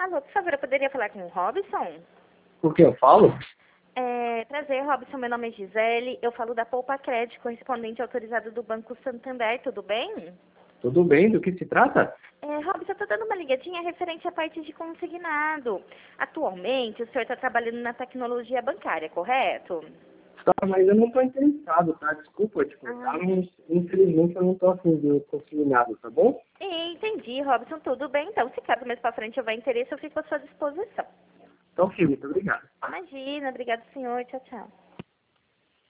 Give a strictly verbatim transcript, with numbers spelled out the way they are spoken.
Alô, por favor, eu poderia falar com o Robson? O que eu falo? É, prazer, Robson, meu nome é Gisele, eu falo da Poupa Crédito, correspondente autorizado do Banco Santander, tudo bem? Tudo bem? Do que se trata? É, Robson, eu tô dando uma ligadinha referente à parte de consignado. Atualmente, o senhor está trabalhando na tecnologia bancária, correto? Tá, mas eu não estou interessado, tá? Desculpa te cortar, Ah, mas infelizmente eu não estou afim de conseguir nada, tá bom? entendi, Robson, tudo bem. Então, se caso mais pra frente houver interesse, eu fico à sua disposição. Então, sim, muito obrigado. Imagina, obrigado, senhor. Tchau, tchau.